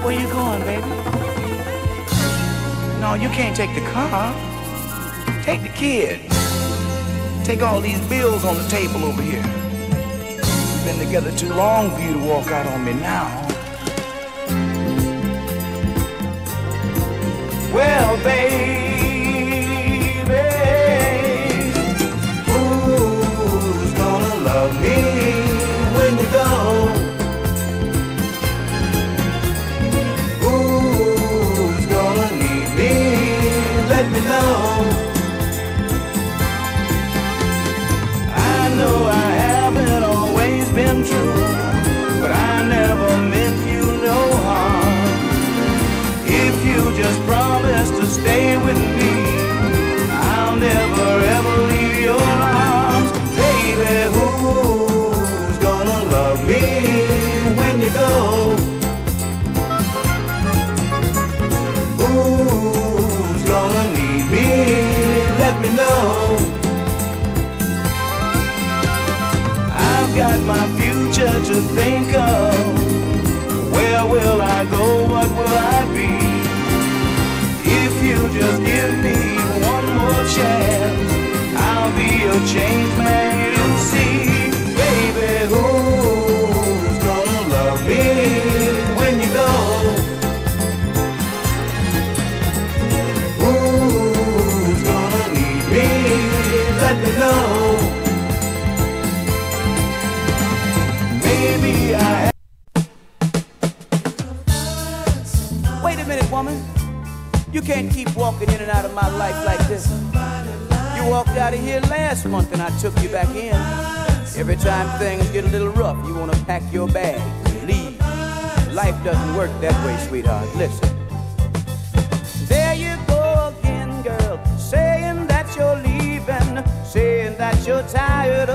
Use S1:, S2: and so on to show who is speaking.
S1: Where you going, baby? No, you can't take the car. Take the kid. Take all these bills on the table over here. We've been together too long for you to walk out on me now. Well, baby, who's gonna love me when you go? Who's gonna need me? Let me know. I know I haven't always been true, but I never meant you no harm. If you just promise to stay with me, I'll never ever leave your arms. Baby, who's gonna love me when you go? Who's gonna need me? Let me know. I've got my future to think of. Where will I go? What will I be? If you just give me one more chance, I'll be a changed man you'll see. Baby, who's gonna love me when you go? Who's gonna need me? Let me know. Maybe I have. Wait a minute, woman. You can't keep walking in and out of my life like this. You walked out of here last month and I took you back in. Every time things get a little rough, you want to pack your bags and leave. Life doesn't work that way, sweetheart. Listen. There you go again, girl, saying that you're leaving, saying that you're tired